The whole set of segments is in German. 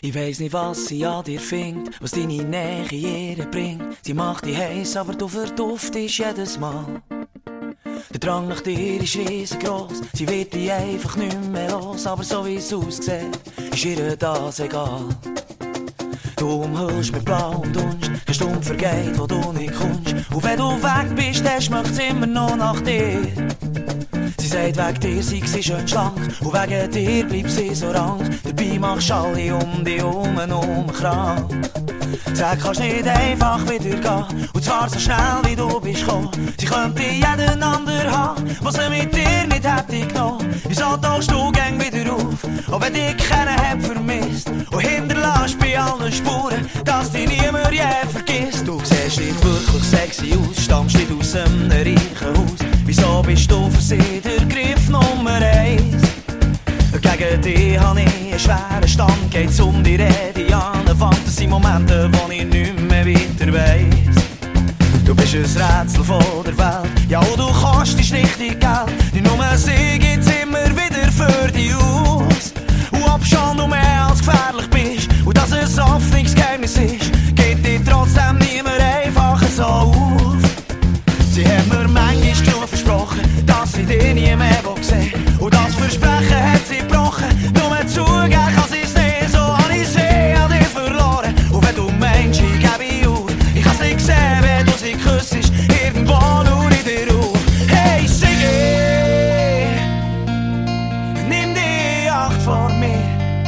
Ich weiss nicht, was sie an dir findet, was deine Nähe in ihr bringt. Sie macht dich heiß, aber du verduftest jedes Mal. Der Drang nach dir ist riesengroß, sie wird dich einfach nicht mehr los. Aber so wie es aussieht, ist ihr das egal. Du umhüllst mit blauem Dunst, keine Stunde vergeht, wo du nicht kommst. Und wenn du weg bist, dann schmeckt's immer noch nach dir. Sie sagt, wegen dir sei sie schön schlank und wegen dir bleibt sie so rank. Dabei machst du alle um dich herum krank. Sag, kannst nicht einfach wieder gehen, und zwar so schnell wie du bist gekommen. Sie könnte jeden anderen haben, was sie mit dir nicht hätte genommen. Wieso tauchst du gäng wieder auf, auch wenn dich keiner hat vermisst, und hinterlässt bei allen Spuren, dass dich niemand je vergisst. Du siehst nicht wirklich sexy aus, stammst nicht aus einem reichen Haus. Wieso bist du für sie der Griff Nummer 1? Gegen dich habe ich einen schweren Stand, geht's um die Rede an Fantasie-Momente, wo ich nicht mehr weiter weiss. Du bist ein Rätsel von der Welt, ja, und du kostest richtig Geld. Nicht nur sie gibt's immer wieder für dich aus. Und ob schon du mehr als gefährlich bist und dass es oft nichts Geheimnis ist, geht dir trotzdem niemand einfach so auf. Sie hat mir manchmal schon versprochen, dass sie dich nie mehr sehen will. Und das Versprechen hat sie gebrochen, nur zugeben kann sie es nicht. So habe ich sie an dir verloren. Und wenn du meinst, ich gebe auf, ich kann's nicht sehen, wenn du sie küsst, irgendwo nur in dir auf. Hey Siggi, nimm die Acht vor mir.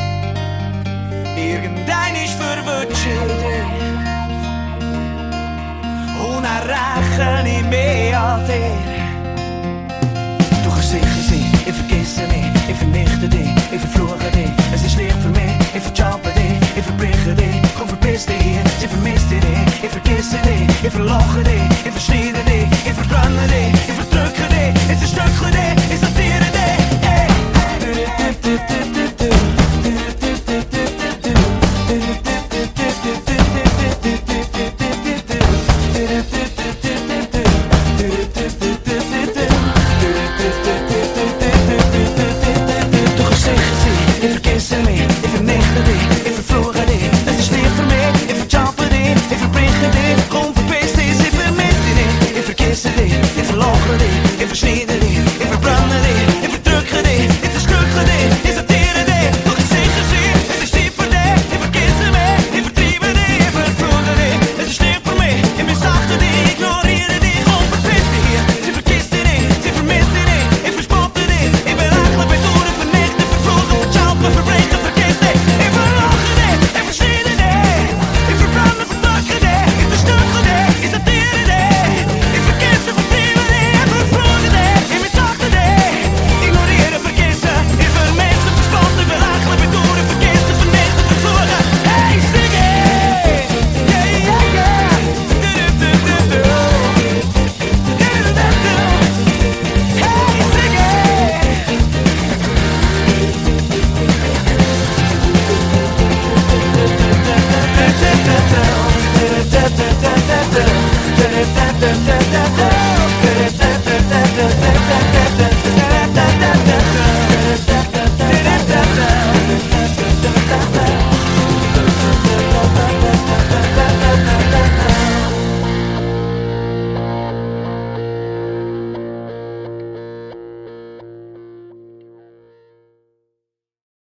Irgendein ist verwünscht dich. Und dann rechne ich mehr an dir. Du kannst sicher sein, ich vergesse nicht, ich vernichte dich, ich verfluche dich. Es ist Licht für mich, ich verjumpe dich, ich verbreche dich. Komm, verpiss dich hier, sie vermisst dich nicht. Ich vergesse dich, ich verlache dich,